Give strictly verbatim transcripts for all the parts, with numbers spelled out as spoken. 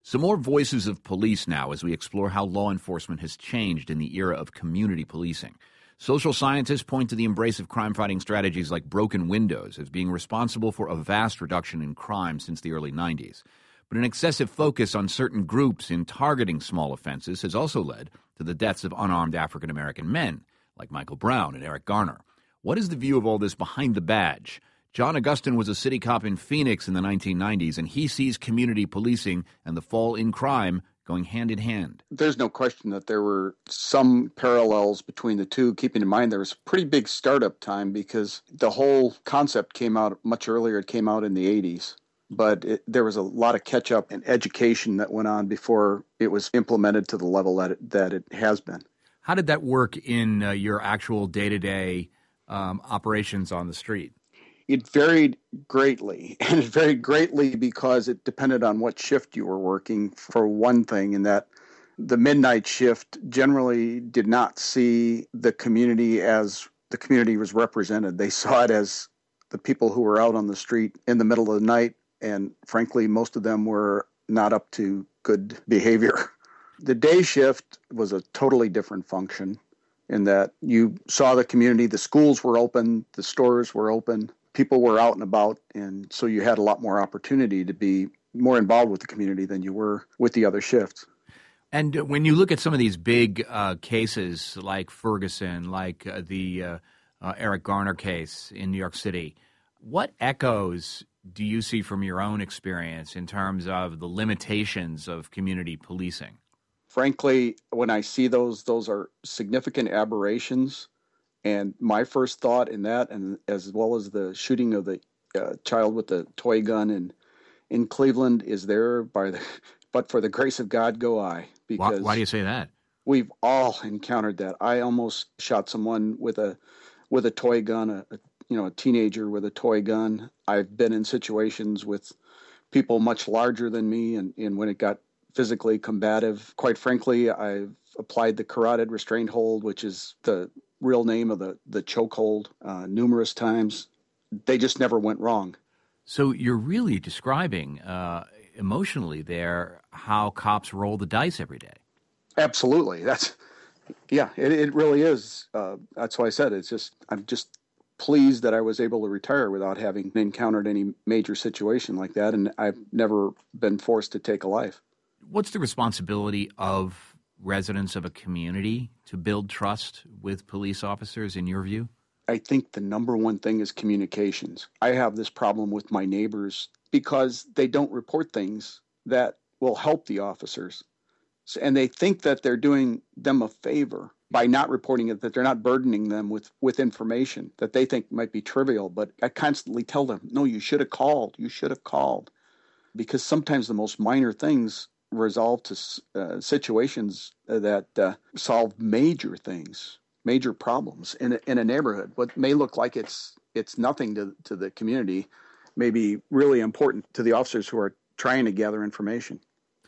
Some more voices of police now as we explore how law enforcement has changed in the era of community policing. Social scientists point to the embrace of crime-fighting strategies like broken windows as being responsible for a vast reduction in crime since the early nineties. But an excessive focus on certain groups in targeting small offenses has also led to the deaths of unarmed African-American men, like Michael Brown and Eric Garner. What is the view of all this behind the badge? John Augustin was a city cop in Phoenix in the nineteen nineties, and he sees community policing and the fall in crime going hand in hand. There's no question that there were some parallels between the two, keeping in mind there was a pretty big startup time because the whole concept came out much earlier. It came out in the eighties. But it, there was a lot of catch-up and education that went on before it was implemented to the level that it, that it has been. How did that work in uh, your actual day-to-day um, operations on the street? It varied greatly, and it varied greatly because it depended on what shift you were working, for one thing, in that the midnight shift generally did not see the community as the community was represented. They saw it as the people who were out on the street in the middle of the night, and frankly, most of them were not up to good behavior. The day shift was a totally different function in that you saw the community, the schools were open, the stores were open, people were out and about, and so you had a lot more opportunity to be more involved with the community than you were with the other shifts. And when you look at some of these big uh, cases like Ferguson, like uh, the uh, uh, Eric Garner case in New York City, what echoes do you see from your own experience in terms of the limitations of community policing? Frankly, when I see those, those are significant aberrations. And my first thought in that, and as well as the shooting of the uh, child with the toy gun in, in Cleveland, is there by the, but for the grace of God go I. Because why, why do you say that? We've all encountered that. I almost shot someone with a with a toy gun, a, a you know a teenager with a toy gun. I've been in situations with people much larger than me, and, and when it got physically combative, quite frankly, I've applied the carotid restraint hold, which is the real name of the, the chokehold, uh, numerous times. They just never went wrong. So you're really describing uh, emotionally there how cops roll the dice every day. Absolutely. That's, yeah, it, it really is. Uh, that's why I said it's just, I'm just pleased that I was able to retire without having encountered any major situation like that, and I've never been forced to take a life. What's the responsibility of residents of a community to build trust with police officers, in your view? I think the number one thing is communications. I have this problem with my neighbors because they don't report things that will help the officers. And they think that they're doing them a favor by not reporting it, that they're not burdening them with, with information that they think might be trivial. But I constantly tell them, no, you should have called. You should have called. Because sometimes the most minor things resolve to uh, situations that uh, solve major things, major problems in a, in a neighborhood. What may look like it's it's nothing to, to the community may be really important to the officers who are trying to gather information.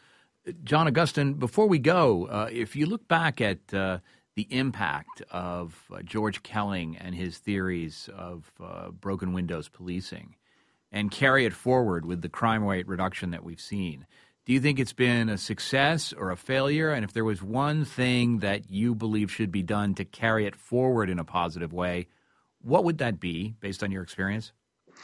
John Augustin, before we go, uh, if you look back at uh, the impact of uh, George Kelling and his theories of uh, broken windows policing and carry it forward with the crime rate reduction that we've seen, do you think it's been a success or a failure? And if there was one thing that you believe should be done to carry it forward in a positive way, what would that be based on your experience?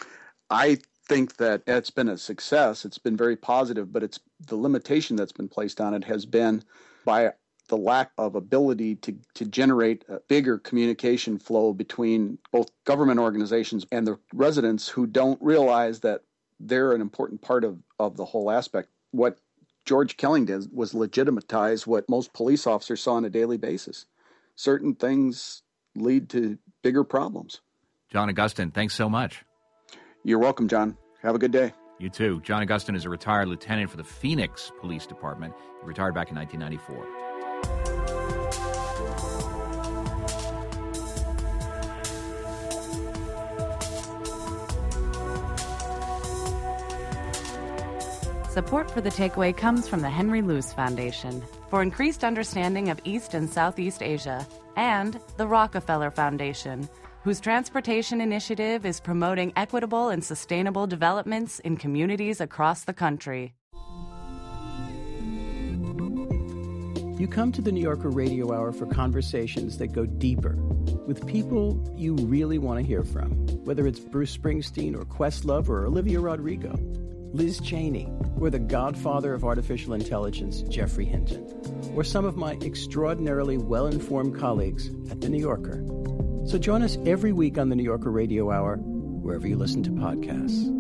I think that it's been a success. It's been very positive, but it's the limitation that's been placed on it has been by the lack of ability to, to generate a bigger communication flow between both government organizations and the residents who don't realize that they're an important part of, of the whole aspect. What George Kelling did was legitimatize what most police officers saw on a daily basis. Certain things lead to bigger problems. John Augustin, thanks so much. You're welcome, John. Have a good day. You too. John Augustin is a retired lieutenant for the Phoenix Police Department. He retired back in nineteen ninety-four. Support for The Takeaway comes from the Henry Luce Foundation for increased understanding of East and Southeast Asia, and the Rockefeller Foundation, whose transportation initiative is promoting equitable and sustainable developments in communities across the country. You come to the New Yorker Radio Hour for conversations that go deeper with people you really want to hear from, whether it's Bruce Springsteen or Questlove or Olivia Rodrigo, Liz Cheney, or the godfather of artificial intelligence, Geoffrey Hinton, or some of my extraordinarily well-informed colleagues at The New Yorker. So join us every week on the New Yorker Radio Hour, wherever you listen to podcasts.